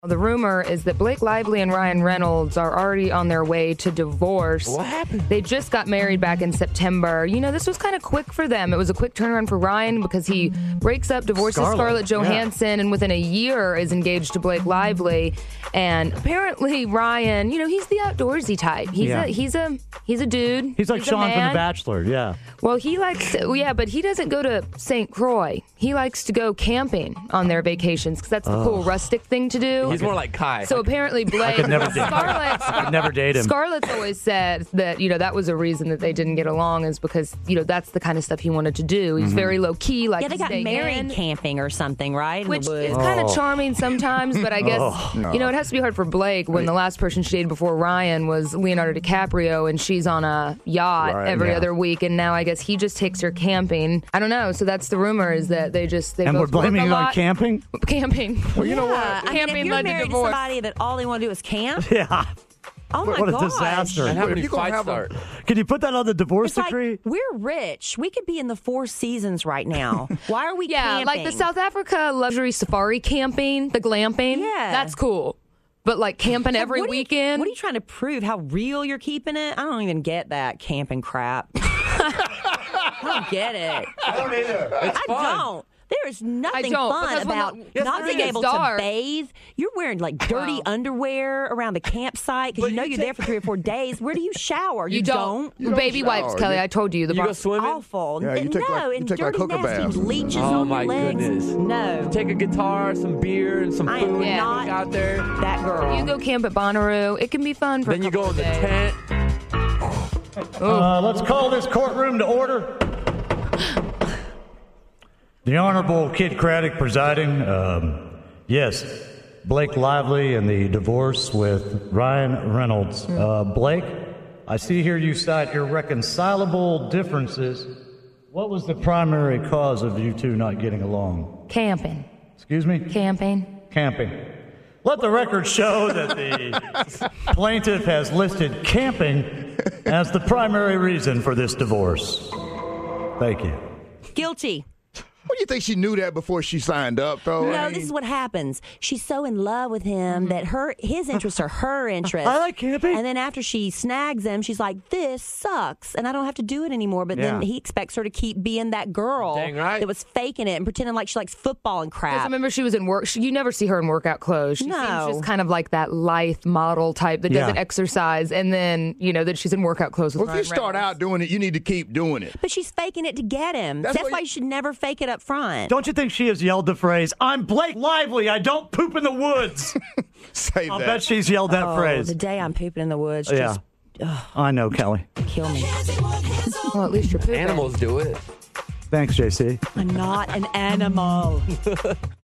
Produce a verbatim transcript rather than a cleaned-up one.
The rumor is that Blake Lively and Ryan Reynolds are already on their way to divorce. What happened? They just got married back in September. You know, this was kind of quick for them. It was a quick turnaround for Ryan because he breaks up, divorces Scarlett, Scarlett Johansson, yeah. and within a year is engaged to Blake Lively. And apparently Ryan, you know, he's the outdoorsy type. He's Yeah. a he's a he's a dude. He's like a Sean from man. The Bachelor, yeah. Well, he likes to, yeah, but he doesn't go to Saint Croix. He likes to go camping on their vacations because that's the Oh. cool rustic thing to do. He's more like Kai. So apparently Blake, could never date him. Scarlett, I could never date him. Scarlett's always said that, you know, that was a reason that they didn't get along is because, you know, that's the kind of stuff he wanted to do. He's Mm-hmm. very low key, like Yeah, they got staying married in, camping or something, right? In which the is woods. kind Oh. of charming sometimes, but I guess, you know, it has to be hard for Blake when the last person she dated before Ryan was Leonardo DiCaprio and she's on a yacht Right, every yeah. other week, and now I guess he just takes her camping. I don't know, so that's the rumor is that they just, they And we're both work blaming a you on lot. camping? Camping. Well, you know what? Yeah, I mean, Camping if you're led to married to divorce. somebody that all they want to do is camp, Yeah. oh my What a gosh. disaster. and how If many you gonna fights have a- start? Can you put that on the divorce It's like, decree? we're rich. We could be in the Four Seasons right now. Why are we Yeah, camping? like the South Africa luxury safari camping, the glamping. Yeah. That's cool. But like camping Like, every what are you- weekend. what are you trying to prove? How real you're keeping it? I don't even get that camping crap. I don't get it. I don't either. It's I fun. don't. There is nothing don't, fun because when about the- Yes, not there being is. able Dark. to bathe. You're wearing like dirty Wow. underwear around the campsite because But you know you you're take- there for three or four days. Where do you shower? You, you don't. You don't Baby shower. wipes, Kelly. You- I told you. The You go bar- swimming? Awful. Yeah, you no, take like- you and take like dirty, hookah nasty baths. leeches Oh on my your legs. goodness. No, Take a guitar, some beer, and some I- food. yeah. Walk out there. that girl. you go camp at Bonnaroo. It can be fun for Then a you couple go in of the days. tent. Uh, let's call this courtroom to order. The Honorable Kid Craddock presiding. Um, yes, Blake Lively and the divorce with Ryan Reynolds. Uh, Blake, I see here you cite irreconcilable differences. What was the primary cause of you two not getting along? Camping. Excuse me? Camping. Camping. Let the record show that the plaintiff has listed camping as the primary reason for this divorce. Thank you. Guilty. What do you think she knew that before she signed up, though? I No, mean, this is what happens. She's so in love with him that her his interests are her interests. I like camping. And then after she snags him, she's like, "This sucks," and I don't have to do it anymore. But then Yeah. he expects her to keep being that girl Dang right. that was faking it and pretending like she likes football and Because crap. remember, she was in work. She, you never see her in workout clothes. She No. seems just kind of like that lithe model type that Yeah. doesn't exercise, and then you know that she's in workout clothes with well, if you Ryan start Reynolds. out doing it, you need to keep doing it. But she's faking it to get him. That's That's, what why you- you should never fake it up front. Don't you think she has yelled the phrase, "I'm Blake Lively, I don't poop in the woods"? Save I'll that. bet she's yelled that oh, phrase. the day I'm pooping in the woods, Yeah. just I know, Kelly. kill me. Well, at least you're pooping. Animals do it. Thanks, J C. I'm not an animal.